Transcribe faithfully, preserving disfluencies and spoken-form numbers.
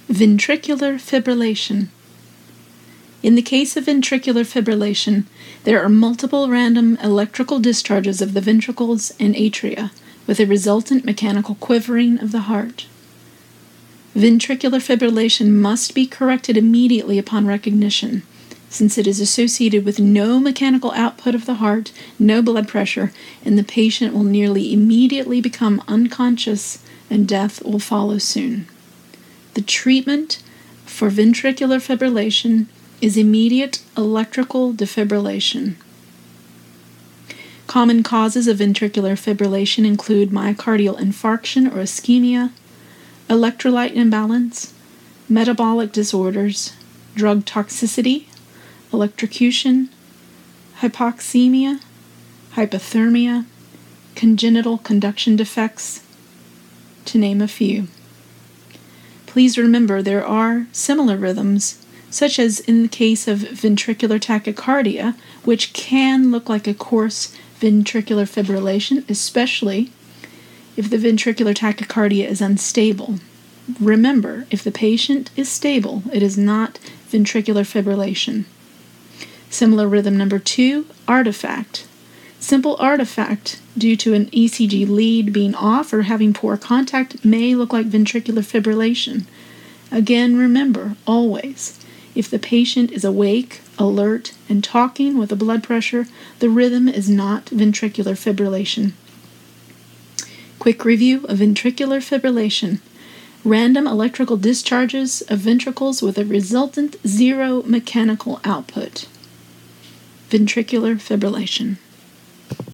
Ventricular fibrillation. In the case of ventricular fibrillation, there are multiple random electrical discharges of the ventricles and atria, with a resultant mechanical quivering of the heart. Ventricular fibrillation must be corrected immediately upon recognition, since it is associated with no mechanical output of the heart, no blood pressure, and the patient will nearly immediately become unconscious and death will follow soon. The treatment for ventricular fibrillation is immediate electrical defibrillation. Common causes of ventricular fibrillation include myocardial infarction or ischemia, electrolyte imbalance, metabolic disorders, drug toxicity, electrocution, hypoxemia, hypothermia, congenital conduction defects, to name a few. Please remember there are similar rhythms, such as in the case of ventricular tachycardia, which can look like a coarse ventricular fibrillation, especially if the ventricular tachycardia is unstable. Remember, if the patient is stable, it is not ventricular fibrillation. Similar rhythm number two, artifact. Simple artifact due to an E C G lead being off or having poor contact may look like ventricular fibrillation. Again, remember, always, if the patient is awake, alert, and talking with a blood pressure, the rhythm is not ventricular fibrillation. Quick review of ventricular fibrillation. Random electrical discharges of ventricles with a resultant zero mechanical output. Ventricular fibrillation.